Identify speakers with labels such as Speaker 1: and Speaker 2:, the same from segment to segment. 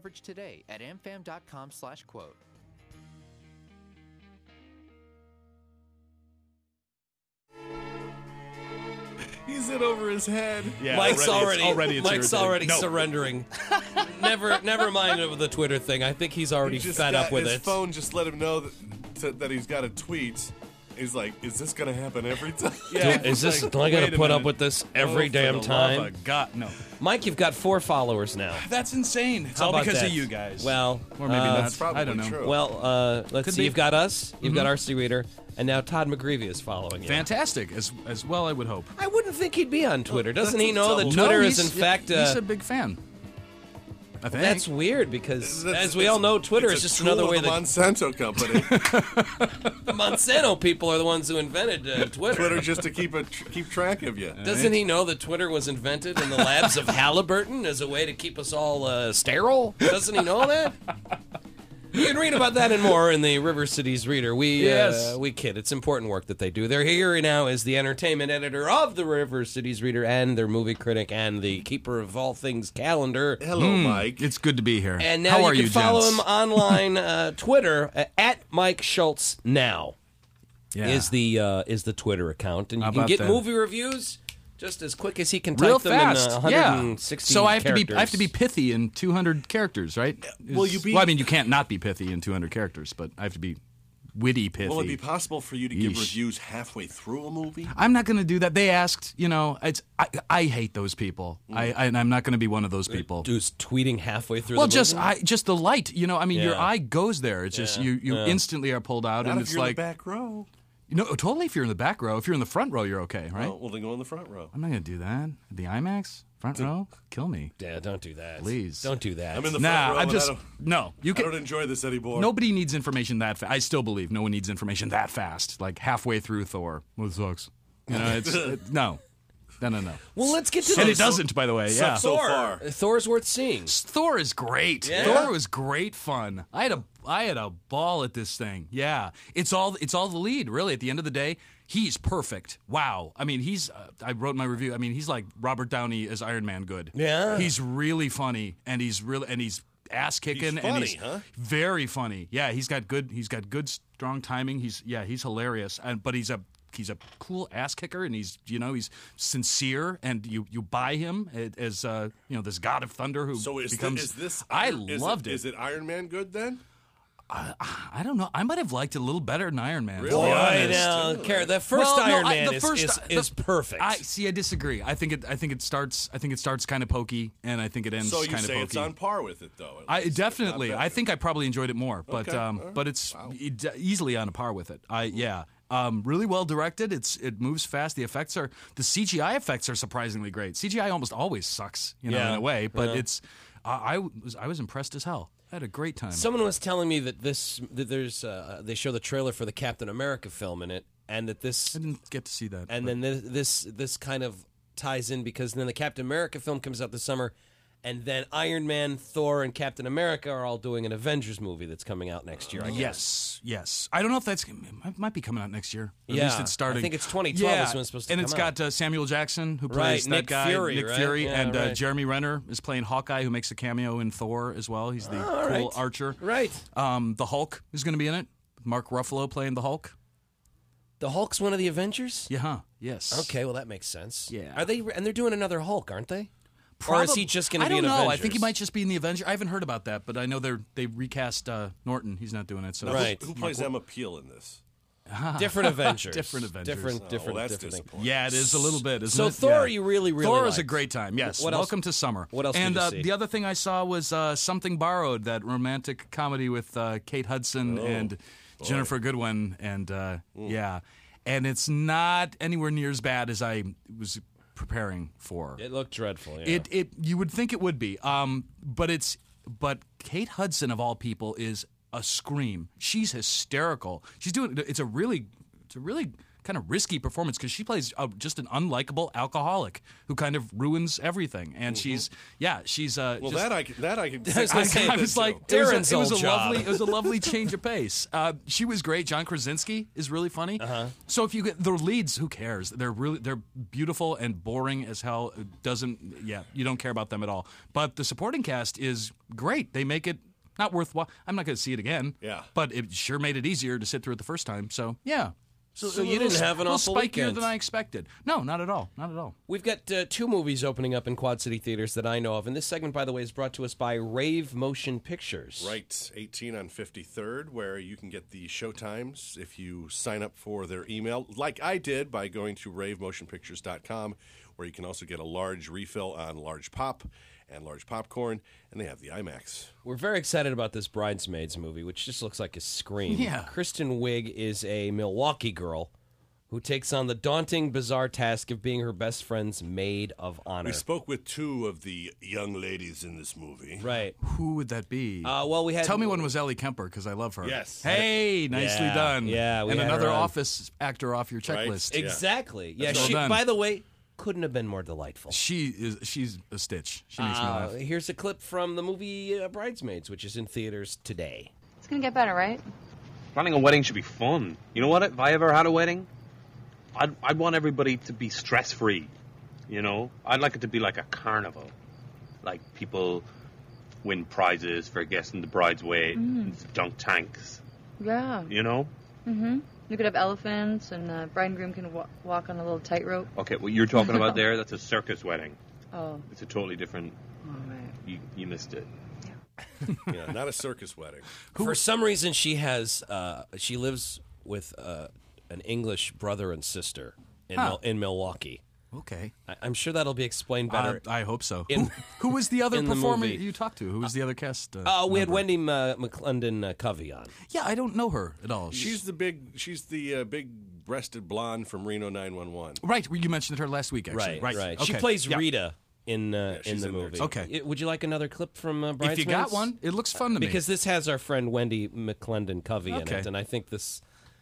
Speaker 1: coverage today at amfam.com/quote.
Speaker 2: He's in over his head.
Speaker 3: Yeah,
Speaker 4: Mike's already
Speaker 3: it's irritating. No.
Speaker 4: surrendering. Never mind of the Twitter thing. I think he's already fed up with
Speaker 2: his
Speaker 4: it.
Speaker 2: phone just let him know that he's got a tweet. He's like, is this going to happen every time?
Speaker 3: Yeah,
Speaker 4: Is this?
Speaker 3: like,
Speaker 4: Do I got
Speaker 3: wait
Speaker 4: to
Speaker 3: a
Speaker 4: put up
Speaker 3: minute.
Speaker 4: with this every
Speaker 3: Oh,
Speaker 4: damn
Speaker 3: for the love
Speaker 4: time?
Speaker 3: of God, no.
Speaker 4: Mike, you've got 4 followers now.
Speaker 3: That's insane. It's
Speaker 4: How
Speaker 3: all
Speaker 4: about
Speaker 3: because
Speaker 4: that?
Speaker 3: of you guys.
Speaker 4: Well,
Speaker 3: or maybe not.
Speaker 2: That's probably
Speaker 3: I don't know.
Speaker 2: true.
Speaker 4: Well, let's
Speaker 3: Could
Speaker 4: see.
Speaker 3: be.
Speaker 4: You've got us. You've got RC Reader, and now Todd McGreevy is following you.
Speaker 3: Fantastic, as well. I would hope.
Speaker 4: I wouldn't think he'd be on Twitter. Doesn't
Speaker 2: that's
Speaker 4: he
Speaker 2: a
Speaker 4: know that
Speaker 2: double-
Speaker 4: Twitter
Speaker 3: No,
Speaker 4: is in fact?
Speaker 3: he's a big fan. I think
Speaker 4: That's weird because,
Speaker 2: It's-
Speaker 4: as we all know, Twitter
Speaker 2: it's
Speaker 4: is
Speaker 2: a
Speaker 4: just
Speaker 2: tool
Speaker 4: another
Speaker 2: of
Speaker 4: way
Speaker 2: the
Speaker 4: that
Speaker 2: Monsanto company.
Speaker 4: the Monsanto people are the ones who invented Twitter.
Speaker 2: Twitter just to keep track of you.
Speaker 4: Doesn't he know that Twitter was invented in the labs of Halliburton as a way to keep us all sterile? Doesn't he know that? You can read about that and more in the River Cities Reader.
Speaker 3: Yes.
Speaker 4: We kid. It's important work that they do. They're here now as the entertainment editor of the River Cities Reader and their movie critic and the keeper of all things calendar.
Speaker 2: Hello, Mike.
Speaker 3: it's good to be here.
Speaker 4: And now
Speaker 3: How
Speaker 4: you
Speaker 3: are
Speaker 4: can
Speaker 3: you,
Speaker 4: follow
Speaker 3: gents?
Speaker 4: him online, Twitter at Mike Schultz Now
Speaker 3: Yeah.
Speaker 4: is the Twitter account, and you
Speaker 3: How
Speaker 4: can
Speaker 3: about
Speaker 4: get
Speaker 3: that?
Speaker 4: movie reviews just as quick as he can type
Speaker 3: real
Speaker 4: them
Speaker 3: fast.
Speaker 4: in 160
Speaker 3: So I have
Speaker 4: characters.
Speaker 3: to be pithy in 200 characters, right?
Speaker 2: Will you be-
Speaker 3: Well, I mean, you can't not be pithy in 200 characters, but I have to be witty pithy.
Speaker 2: Will it be possible for you to give
Speaker 3: Yeesh.
Speaker 2: reviews halfway through a movie?
Speaker 3: I'm not going to do that. They asked, I hate those people.
Speaker 4: Mm.
Speaker 3: And I'm not going to be one of those people.
Speaker 4: Who's tweeting halfway through
Speaker 3: Well,
Speaker 4: the
Speaker 3: just
Speaker 4: movie?
Speaker 3: just the light. I mean, your
Speaker 4: Yeah.
Speaker 3: eye goes there. It's just you instantly are pulled out,
Speaker 2: Not
Speaker 3: and
Speaker 2: if
Speaker 3: it's
Speaker 2: you're in
Speaker 3: like
Speaker 2: the back row.
Speaker 3: totally. If you're in the back row, if you're in the front row, you're okay, right?
Speaker 2: Oh, well, then go in the front row.
Speaker 3: I'm not going to do that. The IMAX front row, kill me.
Speaker 4: Yeah, don't do that.
Speaker 3: Please.
Speaker 4: Don't do that.
Speaker 2: I'm in the front
Speaker 3: Nah,
Speaker 2: row.
Speaker 3: I
Speaker 2: and
Speaker 3: just
Speaker 2: I
Speaker 3: no. You can.
Speaker 2: don't enjoy this anymore.
Speaker 3: Nobody needs information that fast. I still believe no one needs information that fast. Like halfway through Thor. Well, it sucks. No.
Speaker 4: Well, let's get to
Speaker 3: And
Speaker 4: this.
Speaker 3: it doesn't, by the way. Yeah.
Speaker 2: So far.
Speaker 4: Thor's worth seeing.
Speaker 3: Thor is great.
Speaker 4: Yeah.
Speaker 3: Thor was great fun. I had a ball at this thing. Yeah. It's all the lead, really. At the end of the day, he's perfect. Wow. I mean, I wrote my review. I mean, he's like Robert Downey as Iron Man good.
Speaker 4: Yeah.
Speaker 3: He's really funny and he's ass kicking
Speaker 2: He's
Speaker 3: and
Speaker 2: funny,
Speaker 3: he's
Speaker 2: huh?
Speaker 3: very funny. Yeah, he's got good strong timing. He's hilarious. But he's a cool ass kicker, and he's sincere, and you buy him as this god of thunder who
Speaker 2: So
Speaker 3: becomes.
Speaker 2: is this?
Speaker 3: I
Speaker 2: is
Speaker 3: loved it.
Speaker 2: Is it Iron Man good then?
Speaker 3: I don't know. I might have liked it a little better than Iron Man. to be
Speaker 2: Really?
Speaker 4: Boy,
Speaker 3: honest.
Speaker 4: now, Kara, the first
Speaker 3: Well, no,
Speaker 4: Iron
Speaker 3: I-
Speaker 4: Man
Speaker 3: the first-
Speaker 4: is perfect.
Speaker 3: I disagree. I think it starts kind of pokey, and I think it ends
Speaker 2: So you
Speaker 3: kind of
Speaker 2: say
Speaker 3: pokey.
Speaker 2: it's on par with it, though. at
Speaker 3: I
Speaker 2: least.
Speaker 3: definitely.
Speaker 2: Not
Speaker 3: I
Speaker 2: better.
Speaker 3: think I probably enjoyed it more, but
Speaker 2: Okay, all right.
Speaker 3: but it's easily on a par with it. Really well directed. It moves fast. The CGI effects are surprisingly great. CGI almost always sucks, in a way, but it's. I was impressed as hell. I had a great time.
Speaker 4: Someone was telling me that there's they show the trailer for the Captain America film in it, and that this
Speaker 3: I didn't get to see that.
Speaker 4: and
Speaker 3: but-
Speaker 4: then this kind of ties in because then the Captain America film comes out this summer, and then Iron Man, Thor, and Captain America are all doing an Avengers movie that's coming out next year. I guess.
Speaker 3: Yes. I don't know if it might be coming out next year. At
Speaker 4: Yeah,
Speaker 3: least it's starting.
Speaker 4: I think it's 2012 is when it's supposed to
Speaker 3: and
Speaker 4: come
Speaker 3: it's
Speaker 4: out.
Speaker 3: got Samuel Jackson, who
Speaker 4: Right,
Speaker 3: plays
Speaker 4: Nick
Speaker 3: that guy,
Speaker 4: Fury,
Speaker 3: Nick
Speaker 4: right?
Speaker 3: Fury,
Speaker 4: Yeah,
Speaker 3: and
Speaker 4: right.
Speaker 3: Jeremy Renner is playing Hawkeye, who makes a cameo in Thor as well. He's the cool
Speaker 4: right.
Speaker 3: archer.
Speaker 4: Right.
Speaker 3: The Hulk is going to be in it. Mark Ruffalo playing the Hulk.
Speaker 4: The Hulk's one of the Avengers?
Speaker 3: Yeah. Huh. Yes.
Speaker 4: Okay, well that makes sense.
Speaker 3: Yeah.
Speaker 4: Are they? And they're doing another Hulk, aren't they? Or is he just going to be
Speaker 3: I
Speaker 4: an
Speaker 3: don't know.
Speaker 4: Avengers?
Speaker 3: I think he might just be in the Avenger. I haven't heard about that, but I know they recast Norton. He's not doing it. So
Speaker 4: Right.
Speaker 2: Who plays Emma Peel in this?
Speaker 4: Different Avengers.
Speaker 3: Different Avengers.
Speaker 4: Different
Speaker 2: well,
Speaker 4: different
Speaker 2: that's
Speaker 4: thing.
Speaker 2: disappointing.
Speaker 3: Yeah, it is a little bit, isn't
Speaker 4: So
Speaker 3: it?
Speaker 4: Thor,
Speaker 3: Yeah.
Speaker 4: you really
Speaker 3: Thor is a
Speaker 4: liked.
Speaker 3: great time. Yes.
Speaker 4: What else-
Speaker 3: Welcome to summer.
Speaker 4: what else
Speaker 3: And
Speaker 4: did you see?
Speaker 3: the other thing I saw was Something Borrowed, that romantic comedy with Kate Hudson and Jennifer Goodwin, and yeah, and it's not anywhere near as bad as I was preparing for.
Speaker 4: It looked dreadful. Yeah.
Speaker 3: It you would think it would be, but Kate Hudson of all people is a scream. She's hysterical. She's doing it's a really kind of risky performance because she plays just an unlikable alcoholic who kind of ruins everything. And she's
Speaker 2: well,
Speaker 3: just,
Speaker 2: that I can.
Speaker 3: I was like,
Speaker 4: Darren's
Speaker 3: it was
Speaker 4: old
Speaker 3: a
Speaker 4: job.
Speaker 3: lovely, it was a lovely change of pace. She was great. John Krasinski is really funny. So if you get the leads, who cares? They're beautiful and boring as hell. You don't care about them at all. But the supporting cast is great. They make it not worthwhile. I'm not going to see it again.
Speaker 2: Yeah.
Speaker 3: But it sure made it easier to sit through it the first time. So yeah.
Speaker 4: So you didn't have an awful
Speaker 3: spikier
Speaker 4: weekend.
Speaker 3: than I expected. No, not at all. Not at all.
Speaker 4: We've got 2 movies opening up in Quad City theaters that I know of, and this segment, by the way, is brought to us by Rave Motion Pictures.
Speaker 2: Right, 18 on 53rd, where you can get the showtimes if you sign up for their email, like I did by going to ravemotionpictures.com, where you can also get a large refill on large pop and large popcorn, and they have the IMAX.
Speaker 4: We're very excited about this Bridesmaids movie, which just looks like a scream.
Speaker 3: Yeah.
Speaker 4: Kristen Wiig is a Milwaukee girl who takes on the daunting, bizarre task of being her best friend's maid of honor.
Speaker 2: We spoke with 2 of the young ladies in this movie.
Speaker 4: Right.
Speaker 3: Who would that be?
Speaker 4: Well, we had.
Speaker 3: Tell me one was Ellie Kemper because I love her.
Speaker 2: Yes.
Speaker 3: Hey, nicely
Speaker 4: Yeah.
Speaker 3: done.
Speaker 4: Yeah, we
Speaker 3: and
Speaker 4: had
Speaker 3: another
Speaker 4: her on.
Speaker 3: Office actor off your
Speaker 2: Right.
Speaker 3: checklist.
Speaker 4: Exactly. Yeah.
Speaker 3: Well
Speaker 4: She.
Speaker 3: done.
Speaker 4: By the way, couldn't have been more delightful.
Speaker 3: She's a stitch. She makes me laugh.
Speaker 4: Here's a clip from the movie Bridesmaids, which is in theaters today.
Speaker 5: It's gonna get better, right?
Speaker 6: Planning a wedding should be fun. You know what? If I ever had a wedding, I'd want everybody to be stress-free. You know? I'd like it to be like a carnival. Like people win prizes for guessing the bride's weight and dunk tanks.
Speaker 5: Yeah.
Speaker 6: You know?
Speaker 5: You could have elephants, and the bride and groom can walk on a little tightrope.
Speaker 6: Okay, what you're talking about there, that's a circus wedding.
Speaker 5: Oh,
Speaker 6: It's a totally different...
Speaker 5: all right.
Speaker 6: You missed it.
Speaker 2: Yeah, not a circus wedding.
Speaker 4: For some reason, she lives with an English brother and sister in Milwaukee.
Speaker 3: Okay.
Speaker 4: I'm sure that'll be explained better.
Speaker 3: I hope so.
Speaker 4: In-
Speaker 3: Who was the other
Speaker 4: in the
Speaker 3: performer
Speaker 4: movie.
Speaker 3: you talked to? Who was the other cast?
Speaker 4: We had
Speaker 3: member?
Speaker 4: Wendy McClendon Covey on.
Speaker 3: Yeah, I don't know her at all.
Speaker 2: She's the big-breasted blonde from Reno 911.
Speaker 3: right. You mentioned her last week, actually.
Speaker 4: Right. She
Speaker 3: Okay.
Speaker 4: plays
Speaker 3: Yeah.
Speaker 4: Rita in
Speaker 2: she's
Speaker 4: the
Speaker 2: in there,
Speaker 4: movie.
Speaker 2: too.
Speaker 3: Okay.
Speaker 4: Would you like another clip from Bridesmaids?
Speaker 3: If you got one, it looks fun to me.
Speaker 4: Because this has our friend Wendy McClendon Covey in
Speaker 3: Okay.
Speaker 4: it, and I think this.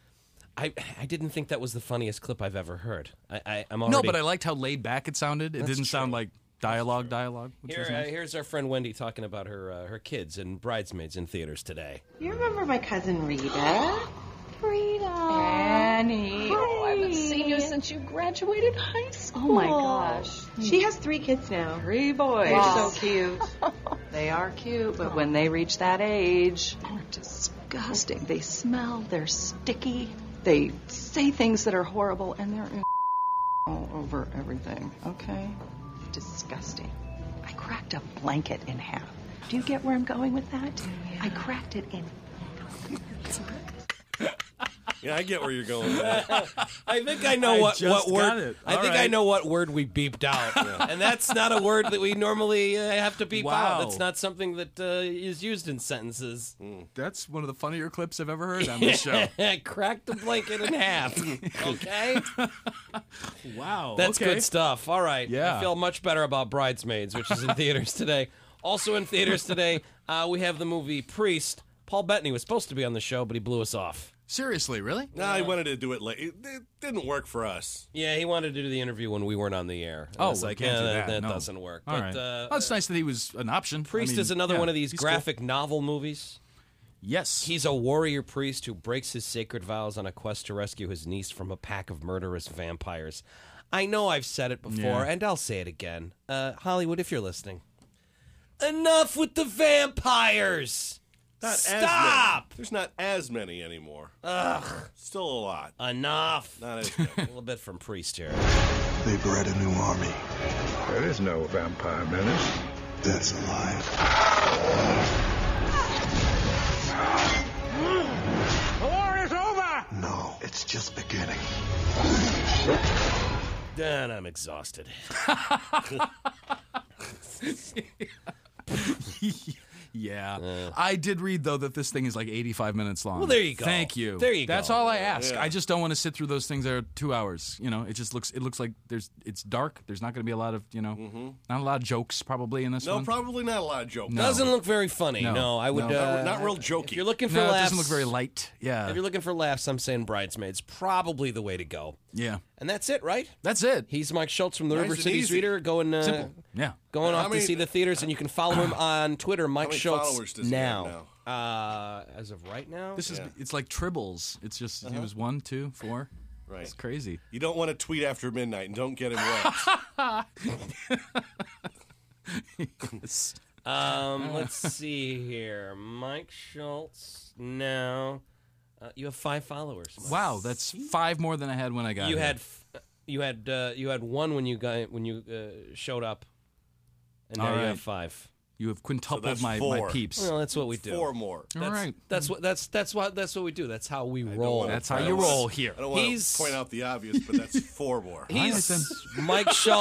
Speaker 4: I didn't think that was the funniest clip I've ever heard. I'm already.
Speaker 3: No, but I liked how laid back it sounded. It didn't sound like dialogue. Which was nice.
Speaker 4: Here's our friend Wendy talking about her kids and Bridesmaids in theaters today.
Speaker 7: You remember my cousin Rita?
Speaker 5: Rita.
Speaker 7: Annie.
Speaker 5: Oh, I haven't seen you since you graduated high school.
Speaker 7: Oh my gosh. She has 3 kids now.
Speaker 8: 3 boys.
Speaker 7: They're so cute.
Speaker 8: They are cute, but when they reach that age, they're disgusting. They smell, they're sticky, they say things that are horrible, and they're all over everything, okay? Disgusting. I cracked a blanket in half. Do you get where I'm going with that? I cracked it in.
Speaker 2: Yeah, I get where you're going with that.
Speaker 4: I think I know what
Speaker 3: just
Speaker 4: word.
Speaker 3: got it.
Speaker 4: I
Speaker 3: All
Speaker 4: think I
Speaker 3: right.
Speaker 4: know what word we beeped out, and that's not a word that we normally have to beep out.
Speaker 3: Wow.
Speaker 4: That's not something that is used in sentences.
Speaker 3: That's one of the funnier clips I've ever heard on this show.
Speaker 4: Crack the blanket in half. Okay,
Speaker 3: Wow.
Speaker 4: that's
Speaker 3: okay.
Speaker 4: good stuff. All right,
Speaker 3: Yeah.
Speaker 4: I feel much better about Bridesmaids, which is in theaters today. Also in theaters today, we have the movie Priest. Paul Bettany was supposed to be on the show, but he blew us off.
Speaker 3: Seriously, really?
Speaker 2: No, I wanted to do it late. It didn't work for us.
Speaker 4: Yeah, he wanted to do the interview when we weren't on the air. And I
Speaker 3: Oh,
Speaker 4: was
Speaker 3: we
Speaker 4: like,
Speaker 3: can't do that.
Speaker 4: that
Speaker 3: No.
Speaker 4: doesn't work.
Speaker 3: All
Speaker 4: But,
Speaker 3: right. Well, it's nice that he was an option.
Speaker 4: Priest
Speaker 3: I mean,
Speaker 4: is another
Speaker 3: yeah,
Speaker 4: one of these
Speaker 3: he's cool.
Speaker 4: graphic novel movies.
Speaker 3: Yes.
Speaker 4: He's a warrior priest who breaks his sacred vows on a quest to rescue his niece from a pack of murderous vampires. I know I've said it before,
Speaker 3: Yeah.
Speaker 4: and I'll say it again. Hollywood, if you're listening. Enough with the vampires!
Speaker 2: Not
Speaker 4: Stop!
Speaker 2: As many. There's not as many anymore.
Speaker 4: Ugh.
Speaker 2: Still a lot.
Speaker 4: Enough!
Speaker 2: Not as many.
Speaker 4: A little bit from Priest here.
Speaker 9: They bred a new army.
Speaker 10: There is no vampire menace.
Speaker 9: That's a lie.
Speaker 10: The war is over!
Speaker 9: No, it's just beginning.
Speaker 4: And I'm exhausted.
Speaker 3: Yeah. I did read, though, that this thing is like 85 minutes long.
Speaker 4: Well, there you go.
Speaker 3: Thank you.
Speaker 4: There you go.
Speaker 3: That's all I ask.
Speaker 2: Yeah.
Speaker 3: I just don't want to sit through those things that are 2 hours. You know, it looks like it's dark. There's not going to be a lot of, not a lot of jokes probably in this one.
Speaker 2: No, probably not a lot of jokes.
Speaker 3: No.
Speaker 4: Doesn't look very funny. No, I would
Speaker 2: not real jokey.
Speaker 4: If you're looking for
Speaker 3: No, it
Speaker 4: laughs,
Speaker 3: doesn't look very light. Yeah.
Speaker 4: If you're looking for laughs, I'm saying Bridesmaids probably the way to go.
Speaker 3: Yeah.
Speaker 4: And that's it, right?
Speaker 3: That's it.
Speaker 4: He's Mike Schultz from the
Speaker 2: Nice
Speaker 4: River
Speaker 2: and
Speaker 4: Cities
Speaker 2: easy.
Speaker 4: Reader, going
Speaker 3: Yeah.
Speaker 4: going
Speaker 2: How
Speaker 4: off to
Speaker 2: many-
Speaker 4: see the theaters, and you can follow him on Twitter, Mike
Speaker 2: many
Speaker 4: Schultz
Speaker 2: followers does he have now?
Speaker 4: As of right now,
Speaker 3: It's like tribbles. It's just it was 1, 2, 4.
Speaker 2: Right.
Speaker 3: It's crazy.
Speaker 2: You don't want to tweet after midnight and don't get him wet.
Speaker 4: Let's see here, Mike Schultz. Now, you have 5 followers. Mike.
Speaker 3: Wow, that's 5 more than I had when I got
Speaker 4: You
Speaker 3: here.
Speaker 4: had one when you showed up, and now
Speaker 3: All
Speaker 4: you
Speaker 3: right.
Speaker 4: have 5.
Speaker 3: You have quintupled
Speaker 2: that's
Speaker 3: my
Speaker 2: 4.
Speaker 3: peeps.
Speaker 4: Well, that's what we do.
Speaker 2: 4 more.
Speaker 3: All right.
Speaker 4: That's what we do. That's how we roll.
Speaker 3: That's how you roll here.
Speaker 2: I don't want
Speaker 4: He's-
Speaker 2: to point out the obvious, but that's 4 more.
Speaker 4: He's
Speaker 3: All right,
Speaker 4: Mike Schultz.